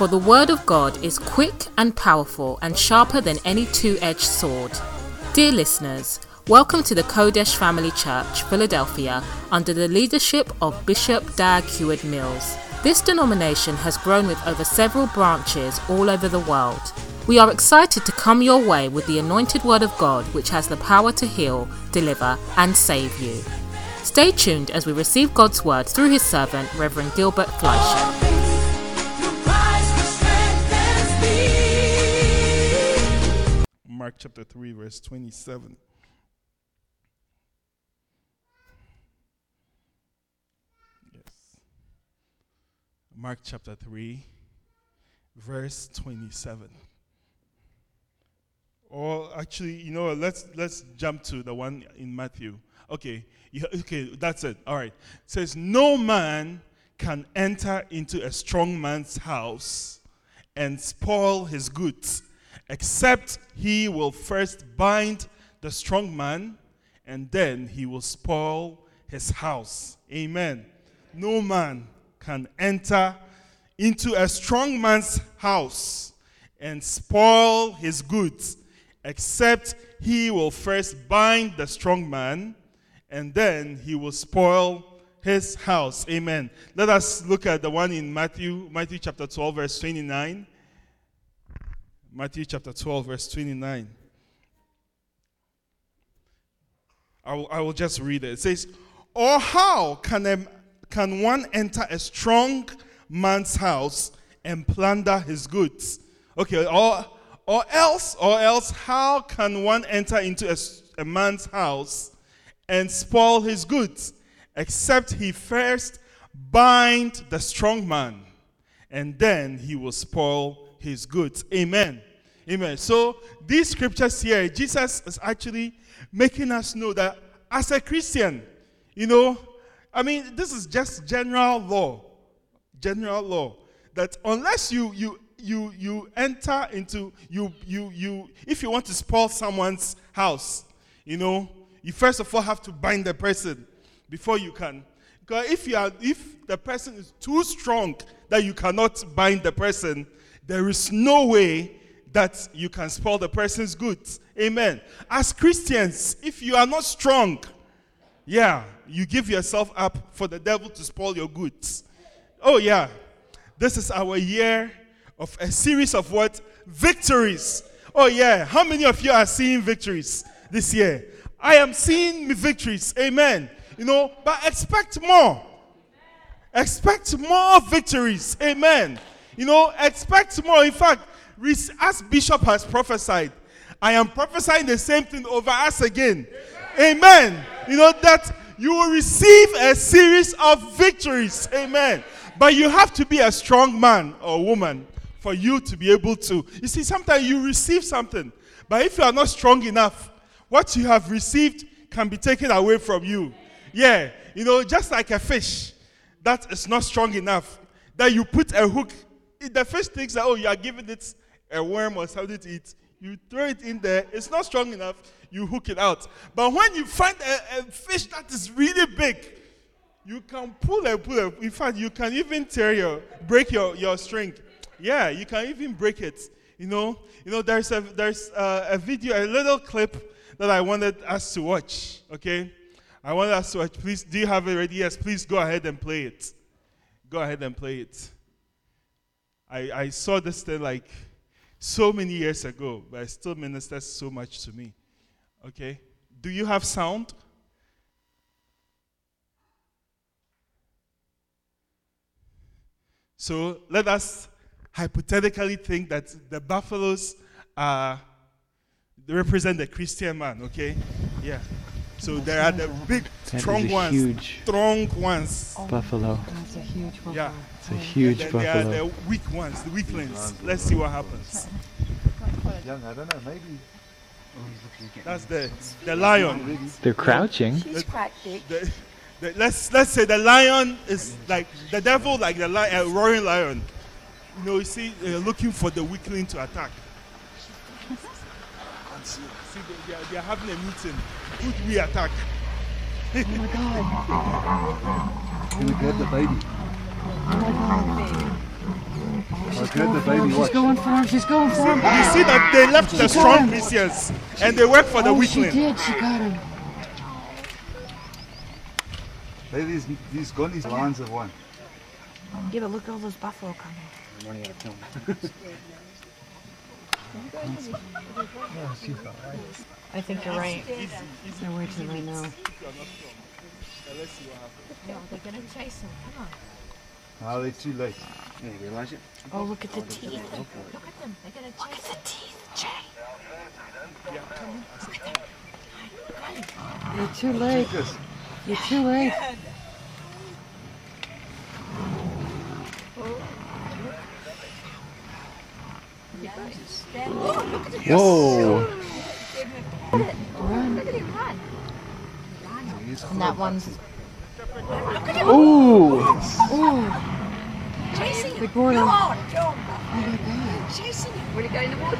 For the word of God is quick and powerful and sharper than any two-edged sword. Dear listeners, welcome to the Kodesh Family Church, Philadelphia, under the leadership of Bishop Dag Heward-Mills. This denomination has grown with over several branches all over the world. We are excited to come your way with the anointed word of God, which has the power to heal, deliver, and save you. Stay tuned as we receive God's word through his servant, Reverend Gilbert Fleischer. Mark chapter 3, verse 27. Yes. Mark chapter 3, verse 27. Or actually, let's jump to the one in Matthew. Okay, that's it. All right. It says, no man can enter into a strong man's house and spoil his goods, except he will first bind the strong man, and then he will spoil his house. Amen. No man can enter into a strong man's house and spoil his goods, except he will first bind the strong man, and then he will spoil his house. Amen. Let us look at the one in Matthew chapter 12, verse 29. Matthew chapter 12, verse 29. I will just read it. It says, or how can one enter a strong man's house and plunder his goods? Okay, or else how can one enter into a man's house and spoil his goods, except he first bind the strong man, and then he will spoil his goods. Amen. Amen. So these scriptures here, Jesus is actually making us know that as a Christian, this is just general law, that unless you enter into, if you want to spoil someone's house, you first of all have to bind the person before you can. Because if the person is too strong that you cannot bind the person, there is no way that you can spoil the person's goods. Amen. As Christians, if you are not strong, you give yourself up for the devil to spoil your goods. Oh yeah, this is our year of a series of what? Victories. Oh yeah, how many of you are seeing victories this year? I am seeing victories. Amen. But expect more. Expect more victories. Amen. Expect more. In fact, as Bishop has prophesied, I am prophesying the same thing over us again. Amen. That you will receive a series of victories. Amen. But you have to be a strong man or woman for you to be able to. You see, sometimes you receive something, but if you are not strong enough, what you have received can be taken away from you. Yeah. Just like a fish that is not strong enough, that you put a hook. The fish thinks that, you are giving it a worm or something to eat. You throw it in there. It's not strong enough. You hook it out. But when you find a fish that is really big, you can pull and pull. In fact, you can even break your string. Yeah, you can even break it. There's a video, a little clip that I wanted us to watch. Okay, I wanted us to watch. Please, do you have it ready? Yes, please go ahead and play it. Go ahead and play it. I saw this thing like so many years ago, but it still ministers so much to me. Okay? Do you have sound? So let us hypothetically think that the buffaloes they represent the Christian man, okay? Yeah. So there are the big, strong ones, strong ones. Buffalo. That's a huge buffalo. Yeah. It's a huge and buffalo. then there are the weak ones, the weaklings. Let's see what happens. Young, I don't know, maybe. That's the lion. They're crouching. She's quite big. Let's say the lion is like the devil, like the a roaring lion. You see, looking for the weakling to attack. See, they are having a meeting. Who do we attack? Oh my God. Can we grab the baby? Oh my God. I've heard the baby She's watch. going for him. She's going for him. You see that they left the strong Christians and they work for the Oh, she weakling. did. She got him. Hey, these gunnies lines of one. Yeah, but look at all those buffalo coming. I think you're right. They're way too late now. No, they're gonna chase him. Come on. Ah, they're too late. Oh, look at the teeth. Look at them. They're gonna chase. Look at the teeth, Jay. You're too late. Jesus. You're too late. Whoa. Run. Look at him run. And that one's Ooh. chasing him. Big Gordon. Go on, John. Oh my God. Chasing him. Will he go in the water?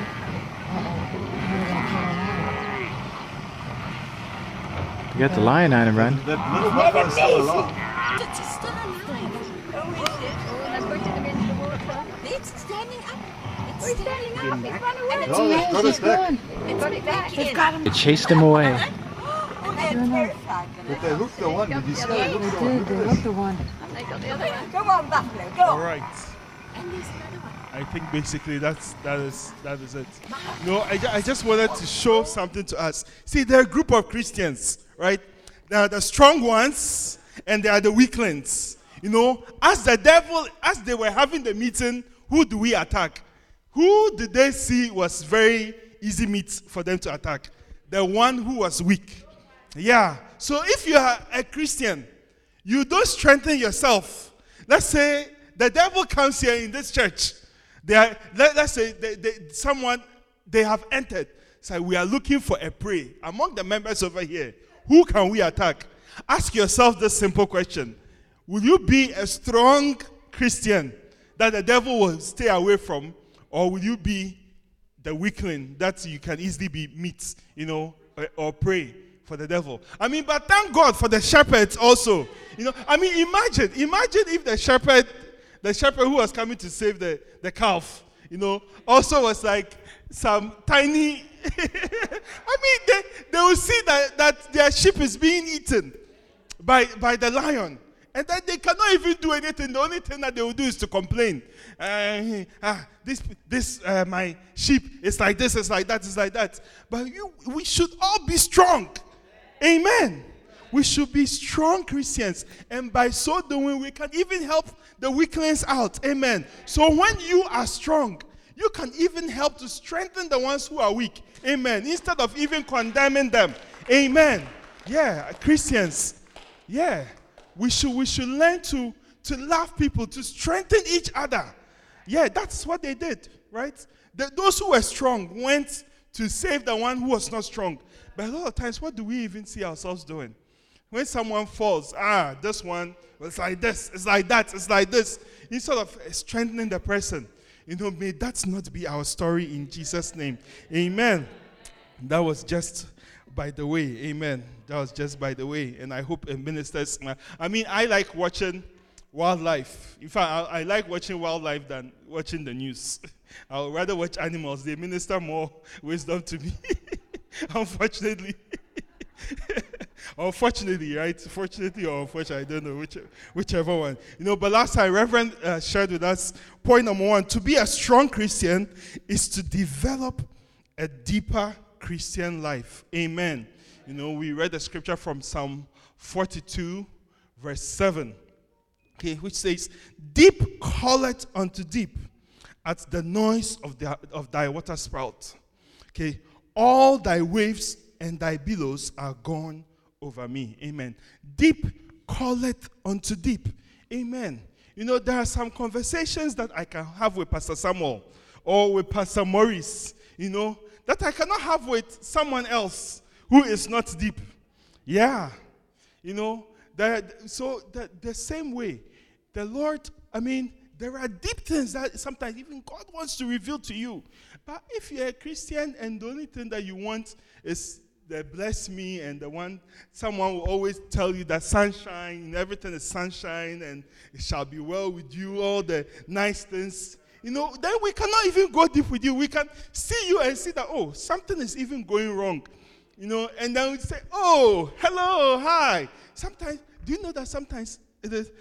You got the lion on him, Ron. That little buffalo's still alive. It's still alive. Oh, is it? Oh, and I put him into the water. It's standing up. It's standing up. It's run away. No, they've got it back. It's got it back. They've got him. They chased him away. Oh, they're terrified. But they hooked the one. Did you see they hooked the one? Dude, they left the one. And they got the other one. Go on, Buffalo. Go All on. right. And there's another one. I think basically that is it. No, I just wanted to show something to us. See, there are a group of Christians, right? There are the strong ones and there are the weaklings. You know, as they were having the meeting, who do we attack? Who did they see was very easy meat for them to attack? The one who was weak. Yeah. So if you are a Christian, you don't strengthen yourself. Let's say the devil comes here in this church. Let's say they have entered. So we are looking for a prey. Among the members over here, who can we attack? Ask yourself this simple question. Will you be a strong Christian that the devil will stay away from? Or will you be the weakling that you can easily be meat, or prey for the devil? I mean, but thank God for the shepherds also. I mean, imagine if the shepherd who was coming to save the calf, also was like some tiny. I mean, they will see that their sheep is being eaten by the lion. And then they cannot even do anything. The only thing that they will do is to complain. My sheep is like this, it's like that, it's like that. But we should all be strong. Amen. We should be strong Christians. And by so doing, we can even help the weaklings out. Amen. So when you are strong, you can even help to strengthen the ones who are weak. Amen. Instead of even condemning them. Amen. Yeah, Christians. Yeah. We should learn to love people, to strengthen each other. Yeah, that's what they did, right? Those who were strong went to save the one who was not strong. But a lot of times, what do we even see ourselves doing? When someone falls, this one, it's like this, it's like that, it's like this. Instead of strengthening the person, may that not be our story in Jesus' name. Amen. That was just by the way. Amen. That was just by the way. And I hope it ministers. I mean, I like watching wildlife. In fact, I like watching wildlife than watching the news. I would rather watch animals. They minister more wisdom to me. Unfortunately. Unfortunately, right? Fortunately or unfortunately, I don't know, whichever one. But last time, Reverend shared with us, point number 1, to be a strong Christian is to develop a deeper Christian life. Amen. We read the scripture from Psalm 42, verse 7, which says, "Deep calleth unto deep at the noise of thy water spout. All thy waves and thy billows are gone over me." Amen. Deep calleth unto deep. Amen. There are some conversations that I can have with Pastor Samuel or with Pastor Maurice, that I cannot have with someone else who is not deep. Yeah. The same way, the Lord, there are deep things that sometimes even God wants to reveal to you. But if you're a Christian and the only thing that you want is that bless me, and someone will always tell you that sunshine, everything is sunshine, and it shall be well with you, all the nice things. Then we cannot even go deep with you. We can see you and see that, oh, something is even going wrong. And then we say, oh, hello, hi. Sometimes, do you know that sometimes it is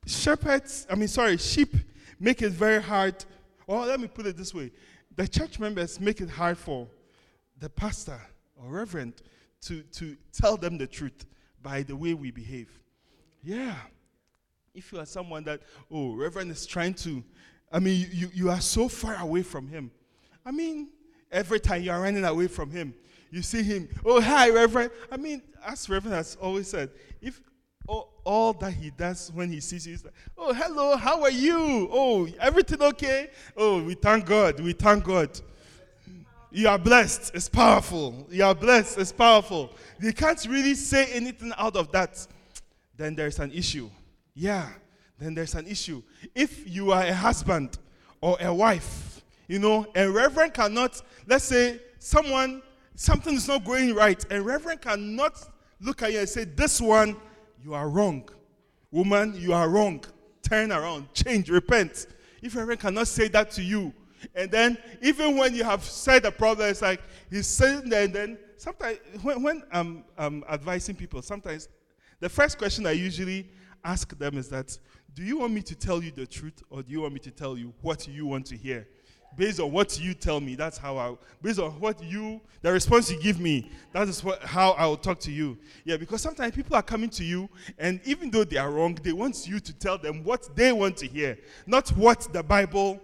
sheep make it very hard. Or let me put it this way. The church members make it hard for the pastor or reverend to tell them the truth by the way we behave. Yeah. If you are someone that, oh, reverend is trying to, you are so far away from him. Every time you are running away from him, you see him, oh, hi, reverend. As reverend has always said, if all that he does when he sees you is like, oh, hello, how are you? Oh, everything okay? Oh, we thank God. We thank God. You are blessed. It's powerful. You are blessed. It's powerful. You can't really say anything out of that. Then there's an issue. Yeah, then there's an issue. If you are a husband or a wife, a reverend cannot, let's say something is not going right, a reverend cannot look at you and say, this one, you are wrong. Woman, you are wrong. Turn around, change, repent. If a reverend cannot say that to you, and then even when you have said the problem, it's like he's sitting there, and then sometimes when I'm advising people, sometimes the first question I usually ask them is that, do you want me to tell you the truth, or do you want me to tell you what you want to hear? Based on what you tell me, that's how based on the response you give me, that is how I will talk to you. Yeah, because sometimes people are coming to you, and even though they are wrong, they want you to tell them what they want to hear, not what the Bible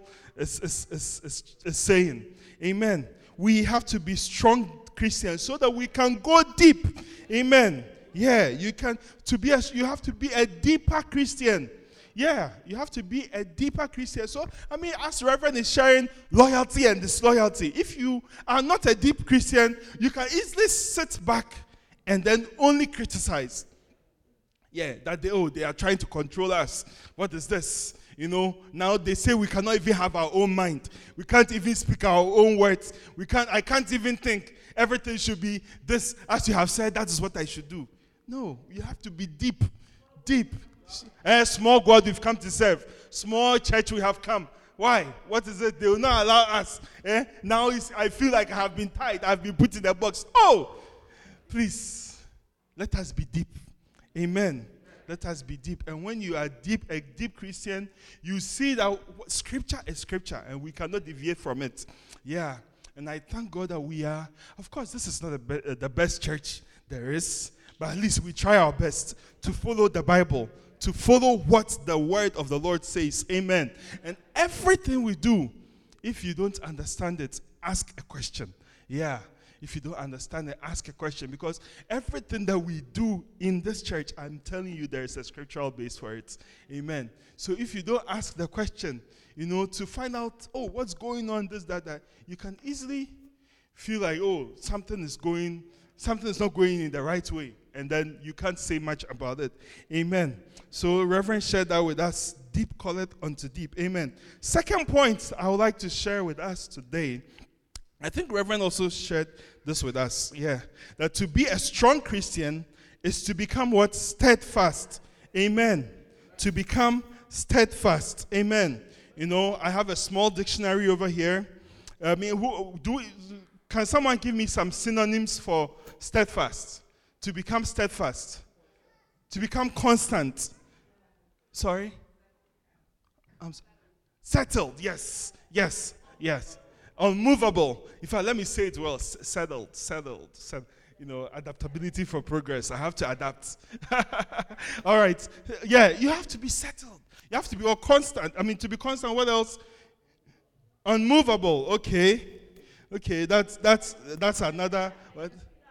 is saying. Amen. We have to be strong Christians so that we can go deep. Amen. Yeah, you have to be a deeper Christian. Yeah, you have to be a deeper Christian. So, as Reverend is sharing loyalty and disloyalty, if you are not a deep Christian, you can easily sit back and then only criticize. Yeah, that they are trying to control us. What is this? Now they say we cannot even have our own mind. We can't even speak our own words. I can't even think. Everything should be this, as you have said, that is what I should do. No, you have to be deep. Deep. Small God we've come to serve. Small church we have come. Why? What is it? They will not allow us. Now I feel like I have been tied. I've been put in a box. Oh, please, let us be deep. Amen. Let us be deep. And when you are deep, a deep Christian, you see that Scripture is Scripture, and we cannot deviate from it. Yeah. And I thank God that we are. Of course, this is not the best church there is, but at least we try our best to follow the Bible, to follow what the word of the Lord says. Amen. And everything we do, if you don't understand it, ask a question. Yeah. If you don't understand it, ask a question. Because everything that we do in this church, I'm telling you, there is a scriptural base for it. Amen. So if you don't ask the question, to find out, oh, what's going on, this, that, you can easily feel like, oh, something is not going in the right way. And then you can't say much about it. Amen. So Reverend shared that with us. Deep calleth unto deep. Amen. Second point I would like to share with us today, I think Reverend also shared this with us. Yeah. That to be a strong Christian is to become what? Steadfast. Amen. To become steadfast. Amen. I have a small dictionary over here. Can someone give me some synonyms for steadfast? To become steadfast. To become constant. Sorry? Settled. Yes. Unmovable. In fact, let me say it well. Settled. Adaptability for progress. I have to adapt. All right. Yeah, you have to be settled. You have to be constant. To be constant, what else? Unmovable. Okay, that's another. What?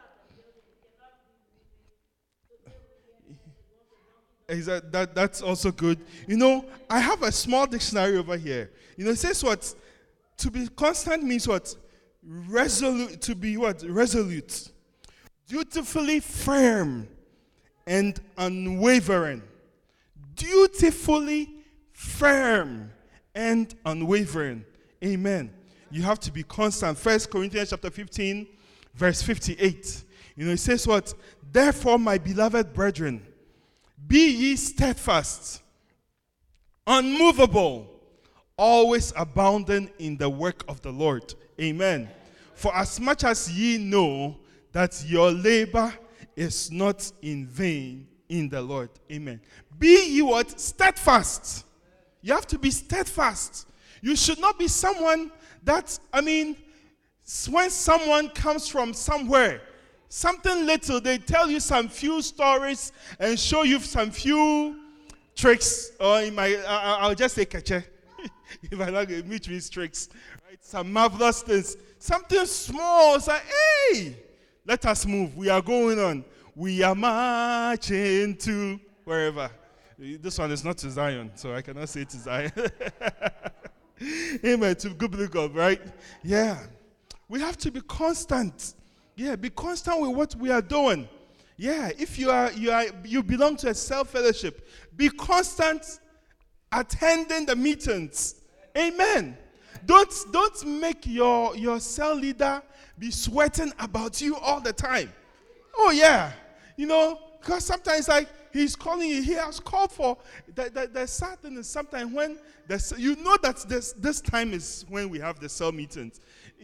That's also good. I have a small dictionary over here. It says what? To be constant means what? Resolute. To be what? Resolute. Dutifully firm and unwavering. Dutifully firm and unwavering. Amen. You have to be constant. 1 Corinthians chapter 15, verse 58. It says what? Therefore, my beloved brethren, be ye steadfast, unmovable, always abounding in the work of the Lord. Amen. For as much as ye know that your labor is not in vain in the Lord. Amen. Be ye what? Steadfast. You have to be steadfast. You should not be someone that, when someone comes from somewhere, something little, they tell you some few stories and show you some few tricks, or I'll just say kache. If I like it, which means tricks, right? Some marvelous things. Something small, it's like, hey, let us move. We are going on. We are marching to wherever. This one is not to Zion, so I cannot say to Zion. Amen. To biblical, right? Yeah. We have to be constant. Yeah, be constant with what we are doing. Yeah, if you belong to a self-fellowship, be constant attending the meetings. Amen. Don't make your cell leader be sweating about you all the time. Oh yeah, because sometimes like he's calling you. He has called for the sad thing is sometimes when that this time is when we have the cell meetings.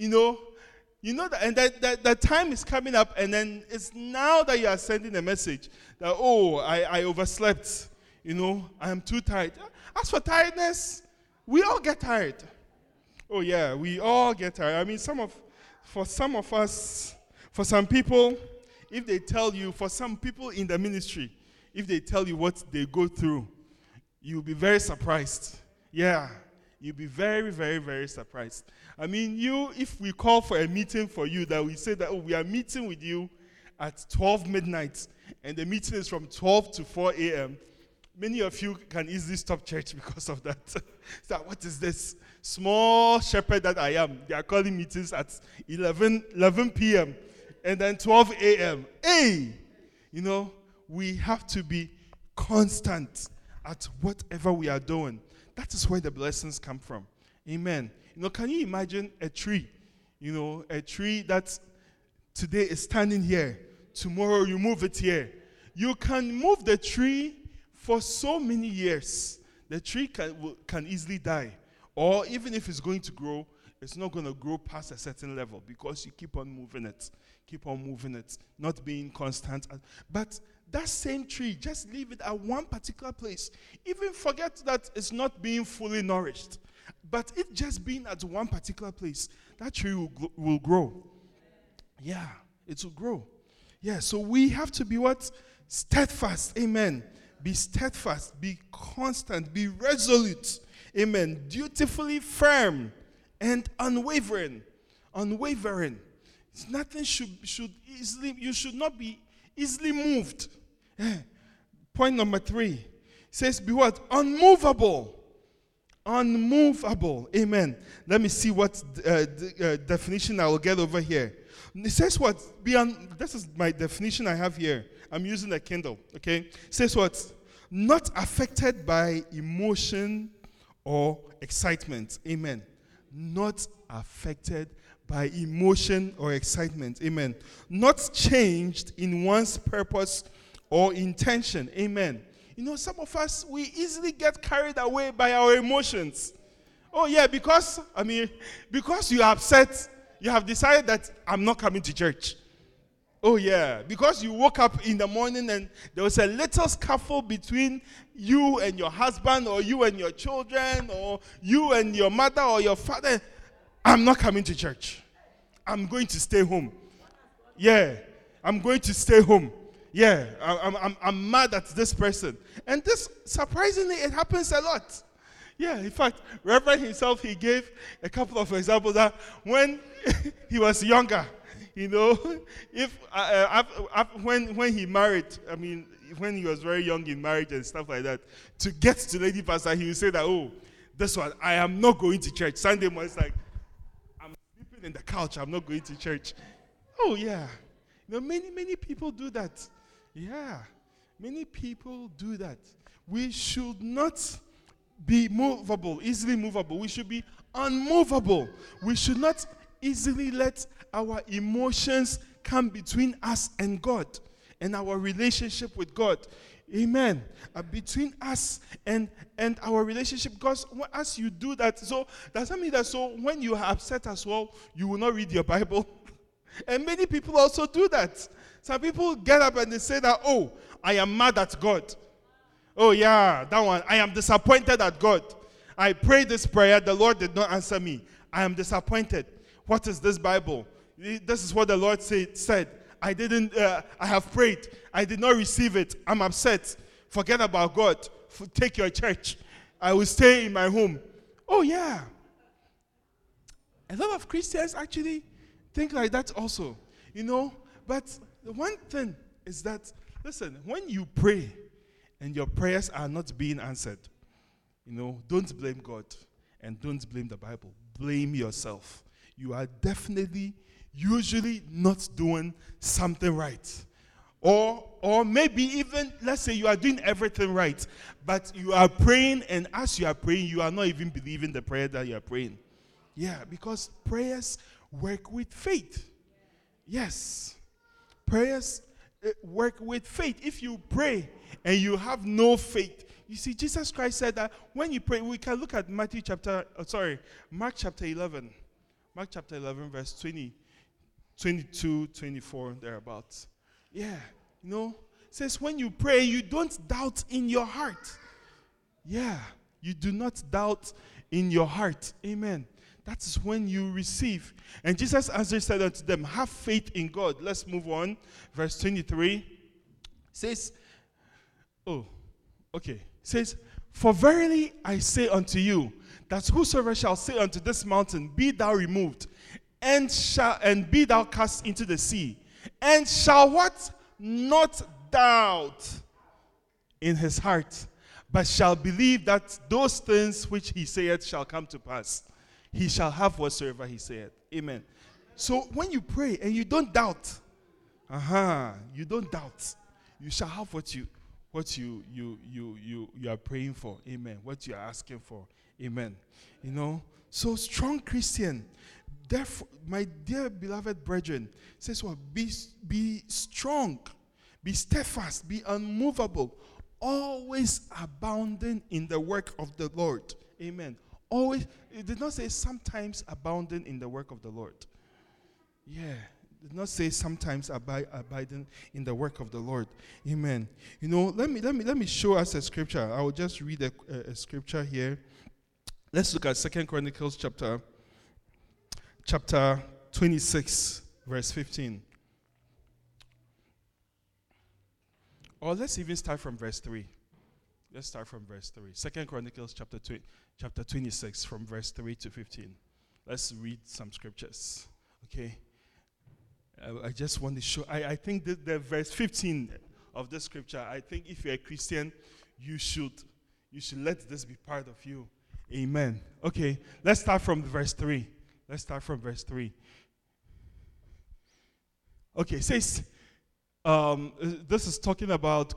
That, and that time is coming up, and then it's now that you are sending a message that I overslept. I am too tired. As for tiredness, we all get tired. Oh yeah, we all get tired. For some of us, for some people, if they tell you, for some people in the ministry, if they tell you what they go through, you'll be very surprised. Yeah, you'll be very, very, very surprised. If we call for a meeting for you, that we say that, we are meeting with you at 12 midnight, and the meeting is from 12 to 4 a.m., many of you can easily stop church because of that. So what is this? Small shepherd that I am. They are calling meetings at 11 p.m. and then 12 a.m. Hey! We have to be constant at whatever we are doing. That is where the blessings come from. Amen. Can you imagine a tree? A tree that today is standing here. Tomorrow you move it here. You can move the tree for so many years. The tree can easily die. Or even if it's going to grow, it's not going to grow past a certain level because you keep on moving it, not being constant. But that same tree, just leave it at one particular place. Even forget that it's not being fully nourished. But it just being at one particular place, that tree will grow. Yeah, it will grow. Yeah, so we have to be what? Steadfast. Amen. Be steadfast, be constant, be resolute. Amen. Dutifully firm and unwavering. Unwavering. Nothing you should not be easily moved. Point number 3 says, be what? Unmovable. Unmovable. Amen. Let me see what definition I will get over here. It says what? This is my definition I have here. I'm using a Kindle. Okay. It says what? Not affected by emotion or excitement. Amen. Not affected by emotion or excitement. Amen. Not changed in one's purpose or intention. Amen. Some of us, we easily get carried away by our emotions. Oh yeah, because you're upset, you have decided that I'm not coming to church. Oh yeah, because you woke up in the morning and there was a little scuffle between you and your husband, or you and your children, or you and your mother or your father. I'm not coming to church. I'm going to stay home. Yeah, I'm going to stay home. Yeah, I'm mad at this person. And this, surprisingly, it happens a lot. Yeah, in fact, Reverend himself, he gave a couple of examples that when he was younger, if when he married, when he was very young in marriage and stuff like that, to get to lady pastor, he would say that, this one, I am not going to church. Sunday morning, it's like, I'm sleeping in the couch, I'm not going to church. Oh, yeah. Many people do that. Yeah, many people do that. We should not be movable, easily movable. We should be unmovable. We should not easily let our emotions come between us and God and our relationship with God. Amen. Between us and our relationship, because as you do that, so does that mean that so when you are upset as well, you will not read your Bible? And many people also do that. Some people get up and they say that, oh, I am mad at God. Oh yeah, that one. I am disappointed at God. I prayed this prayer, the Lord did not answer me. I am disappointed. What is this Bible? This is what the Lord said. I have prayed. I did not receive it. I'm upset. Forget about God. Take your church. I will stay in my home. Oh, yeah. A lot of Christians actually think like that also. But the one thing is that, listen, when you pray and your prayers are not being answered, don't blame God and don't blame the Bible. Blame yourself. You are definitely usually not doing something right. Or maybe even, let's say you are doing everything right, but you are praying, and as you are praying, you are not even believing the prayer that you are praying. Yeah, because prayers work with faith. Yes. Prayers work with faith. If you pray and you have no faith, you see, Jesus Christ said that when you pray, we can look at Mark chapter 11. Mark chapter 11, verse 20. 22, 24, thereabouts. Yeah, says when you pray, you don't doubt in your heart. Yeah, you do not doubt in your heart. Amen. That is when you receive. And Jesus answered, said unto them, have faith in God. Let's move on. Verse 23 says, says, for verily I say unto you, that whosoever shall say unto this mountain, be thou removed, and be thou cast into the sea, and shall what? Not doubt in his heart, but shall believe that those things which he saith shall come to pass. He shall have whatsoever he saith. Amen. So when you pray and you don't doubt, you don't doubt, you shall have what you are praying for. Amen. What you are asking for. Amen. So strong Christian. Therefore, my dear beloved brethren, says what? Be strong, be steadfast, be unmovable, always abounding in the work of the Lord. Amen. Always. It did not say sometimes abounding in the work of the Lord. Yeah. It did not say sometimes abiding in the work of the Lord. Amen. Let me show us a scripture. I will just read a scripture here. Let's look at 2 Chronicles chapter 26, verse 15. Or let's even start from verse 3. Let's start from verse 3. 2 Chronicles chapter 26, from verse 3 to 15. Let's read some scriptures. Okay? I just want to show, I think the verse 15 of this scripture, I think if you're a Christian, you should let this be part of you. Amen. Okay, let's start from verse 3. Okay, it says, this is talking about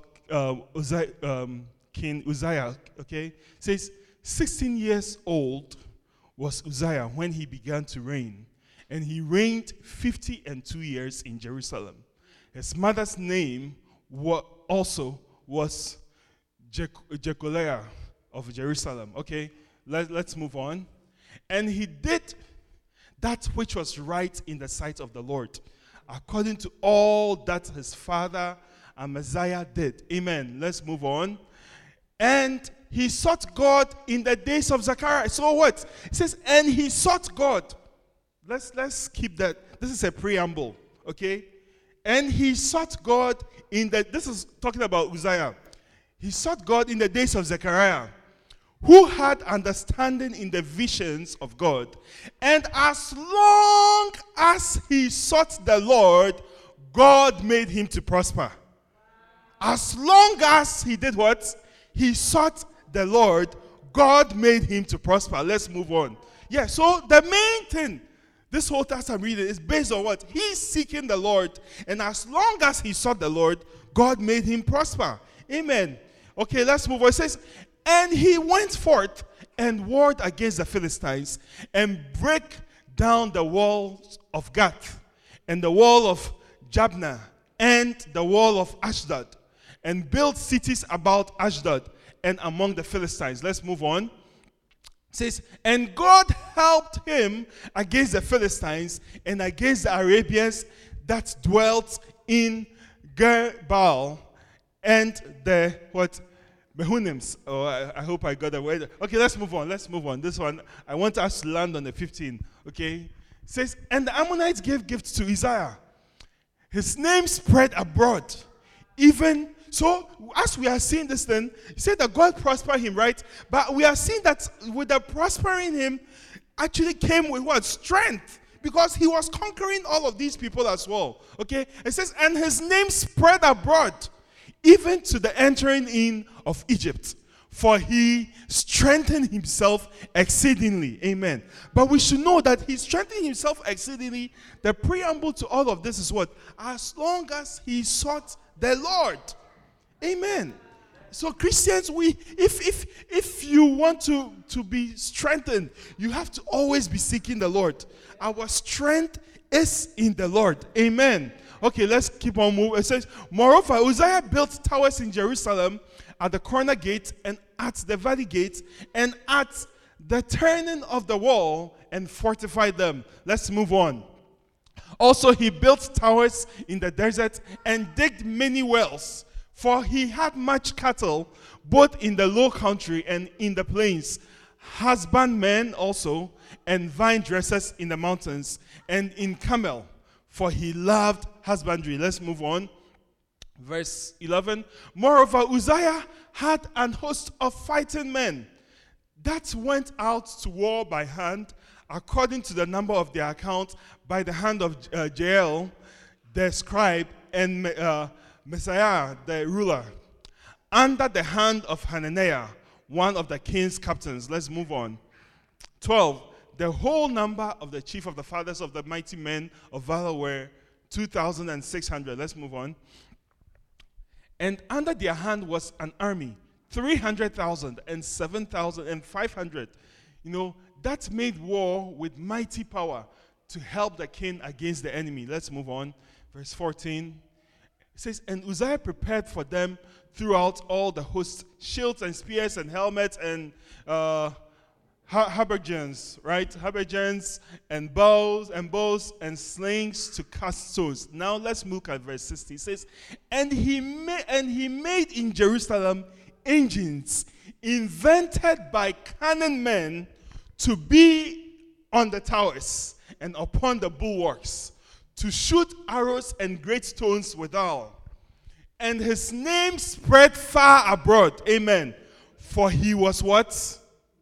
King Uzziah, okay? It says, 16 years old was Uzziah when he began to reign, and he reigned 52 years in Jerusalem. His mother's name also was Jecoliah of Jerusalem, okay? Let's move on. And he did that which was right in the sight of the Lord, according to all that his father Amaziah did. Amen. Let's move on. And he sought God in the days of Zechariah. So what? It says, and he sought God. Let's keep that. This is a preamble, okay? And he sought God this is talking about Uzziah. He sought God in the days of Zechariah, who had understanding in the visions of God. And as long as he sought the Lord, God made him to prosper. As long as he did what? He sought the Lord, God made him to prosper. Let's move on. Yeah, so the main thing, this whole text I'm reading is based on what? He's seeking the Lord. And as long as he sought the Lord, God made him prosper. Amen. Okay, let's move on. It says, and he went forth and warred against the Philistines and break down the walls of Gath and the wall of Jabneh and the wall of Ashdod, and built cities about Ashdod and among the Philistines. Let's move on. It says, and God helped him against the Philistines and against the Arabians that dwelt in Gerbal and the Mehunims. Oh, I hope I got that word. Okay, let's move on. This one, I want us to land on the 15. Okay. It says, and the Ammonites gave gifts to Uzziah. His name spread abroad. Even so, as we are seeing this thing, he said that God prospered him, right? But we are seeing that with the prospering him, actually came with what? Strength. Because he was conquering all of these people as well. Okay? It says, and his name spread abroad, even to the entering in of Egypt. For he strengthened himself exceedingly. Amen. But we should know that he strengthened himself exceedingly. The preamble to all of this is what? As long as he sought the Lord. Amen. So Christians, if you want to be strengthened, you have to always be seeking the Lord. Our strength is in the Lord. Amen. Okay, let's keep on moving. It says, moreover, Uzziah built towers in Jerusalem at the corner gate and at the valley gate and at the turning of the wall and fortified them. Let's move on. Also, he built towers in the desert and digged many wells, for he had much cattle, both in the low country and in the plains, husbandmen also, and vine dressers in the mountains, and in Carmel, for he loved husbandry. Let's move on. Verse 11. Moreover, Uzziah had an host of fighting men that went out to war by hand, according to the number of their account, by the hand of Jael, the scribe, and Messiah, the ruler, under the hand of Hananiah, one of the king's captains. Let's move on. 12. The whole number of the chief of the fathers of the mighty men of valor were 2,600. Let's move on. And under their hand was an army, 300,000 and 7,500. You know, that made war with mighty power to help the king against the enemy. Let's move on. Verse 14. It says, and Uzziah prepared for them throughout all the hosts, shields and spears and helmets and habergeons, right? Habergeons and bows and slings to cast stones. Now let's look at verse 60. It says, and he made in Jerusalem engines invented by cunning men to be on the towers and upon the bulwarks, to shoot arrows and great stones withal. And his name spread far abroad. Amen. For he was what?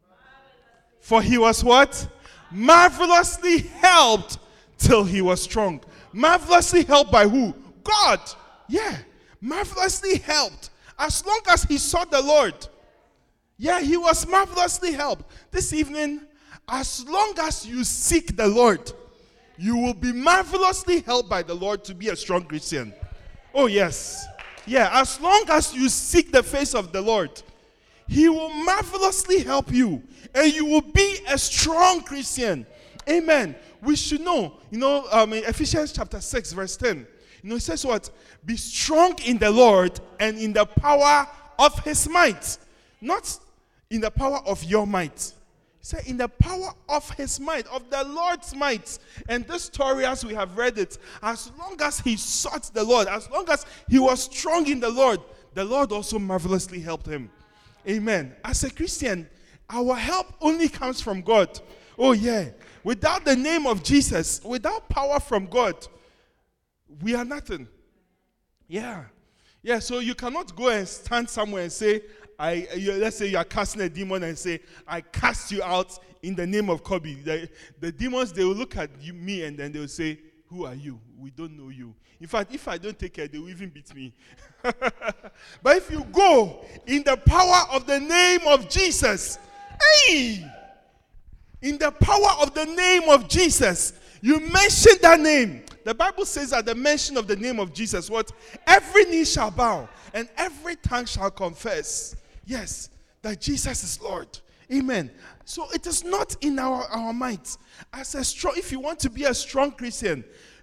Marvelously helped till he was strong. Marvelously helped by who? God. Yeah. Marvelously helped. As long as he sought the Lord. Yeah, he was marvelously helped. This evening, as long as you seek the Lord, you will be marvelously helped by the Lord to be a strong Christian. Oh, yes. Yeah, as long as you seek the face of the Lord, he will marvelously help you, and you will be a strong Christian. Amen. We should know, in Ephesians chapter 6, verse 10, it says what? Be strong in the Lord and in the power of his might. Not in the power of your might. He said, in the power of his might, of the Lord's might. And this story, as we have read it, as long as he sought the Lord, as long as he was strong in the Lord also marvelously helped him. Amen. As a Christian, our help only comes from God. Oh yeah. Without the name of Jesus, without power from God, we are nothing. Yeah. Yeah, so you cannot go and stand somewhere and say, let's say you are casting a demon and say, I cast you out in the name of Kobe. The demons, they will look at me and then they will say, who are you? We don't know you. In fact, if I don't take care, they will even beat me. But if you go in the power of the name of Jesus, hey! In the power of the name of Jesus, you mention that name. The Bible says at the mention of the name of Jesus, what? Every knee shall bow and every tongue shall confess, yes, that Jesus is Lord. Amen. So it is not in our might. If you want to be a strong Christian,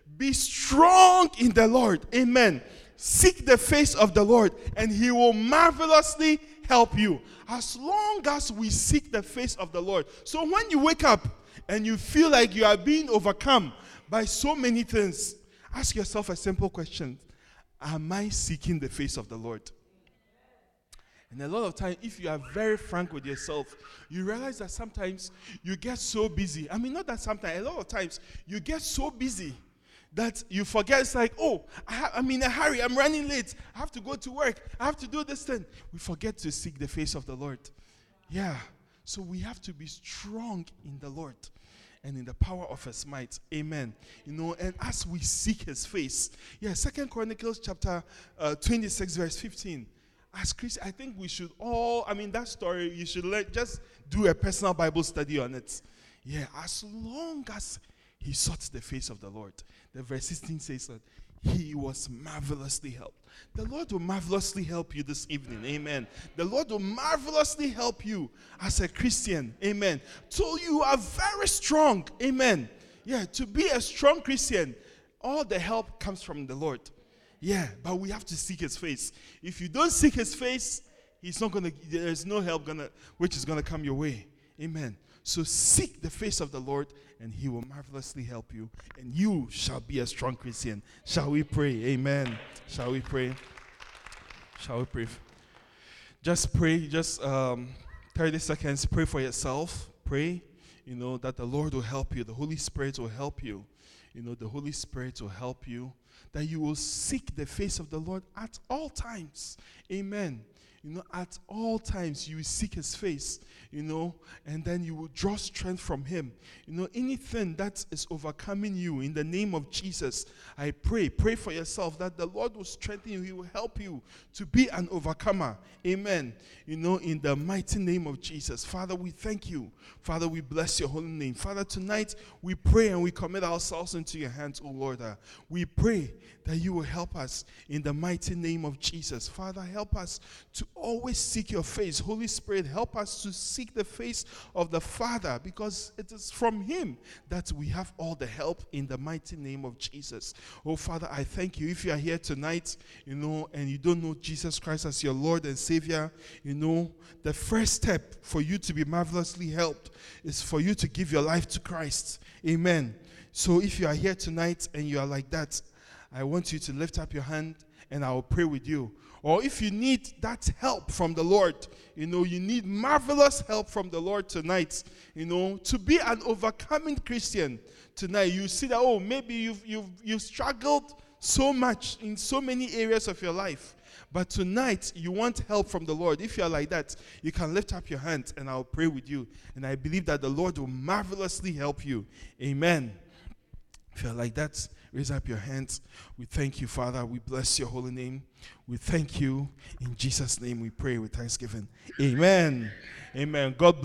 Be strong in the Lord. Amen. Seek the face of the Lord, and he will marvelously help you. As long as we seek the face of the Lord. So when you wake up and you feel like you are being overcome by so many things, ask yourself a simple question. Am I seeking the face of the Lord? And a lot of times, if you are very frank with yourself, you realize that sometimes you get so busy. I mean, not that sometimes, a lot of times, you get so busy that you forget. It's like, oh, I'm in a hurry. I'm running late. I have to go to work. I have to do this thing. We forget to seek the face of the Lord. Yeah. So we have to be strong in the Lord and in the power of his might. Amen. And as we seek his face. Yeah, 2 Chronicles chapter 26, verse 15. As Christians, I think we should all, that story, you should just do a personal Bible study on it. Yeah, as long as he sought the face of the Lord. The verse 16 says that he was marvelously helped. The Lord will marvelously help you this evening. Amen. The Lord will marvelously help you as a Christian. Amen. So you are very strong. Amen. Yeah, to be a strong Christian, all the help comes from the Lord. Yeah, but we have to seek his face. If you don't seek his face, there's no help which is gonna come your way. Amen. So seek the face of the Lord, and he will marvelously help you, and you shall be a strong Christian. Shall we pray? Amen. Shall we pray? Shall we pray? Just pray, 30 seconds. Pray for yourself. Pray, that the Lord will help you. The Holy Spirit will help you. The Holy Spirit will help you. That you will seek the face of the Lord at all times. Amen. At all times you will seek his face, and then you will draw strength from him. Anything that is overcoming you, in the name of Jesus, I pray for yourself that the Lord will strengthen you. He will help you to be an overcomer. Amen. In the mighty name of Jesus. Father, we thank you. Father, we bless your holy name. Father, tonight we pray and we commit ourselves into your hands, O Lord. We pray that you will help us in the mighty name of Jesus. Father, help us to always seek your face. Holy Spirit, help us to seek the face of the Father, because it is from him that we have all the help in the mighty name of Jesus. Oh, Father, I thank you. If you are here tonight, and you don't know Jesus Christ as your Lord and Savior, the first step for you to be marvelously helped is for you to give your life to Christ. Amen. So if you are here tonight and you are like that, I want you to lift up your hand and I will pray with you. Or if you need that help from the Lord, you need marvelous help from the Lord tonight, to be an overcoming Christian tonight. You see that, maybe you've struggled so much in so many areas of your life. But tonight, you want help from the Lord. If you are like that, you can lift up your hands and I'll pray with you. And I believe that the Lord will marvelously help you. Amen. If you're like that, raise up your hands. We thank you, Father. We bless your holy name. We thank you. In Jesus' name we pray with thanksgiving. Amen. Amen. God bless.